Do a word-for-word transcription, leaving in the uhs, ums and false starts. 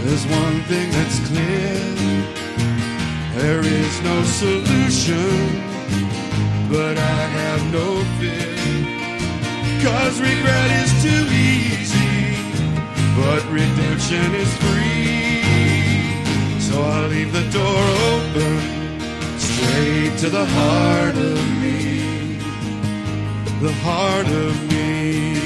There's one thing that's clear. There is no solution, but I have no fear. 'Cause regret is too easy, but redemption is free. So I'll leave the door open, straight to the heart of me, the heart of me.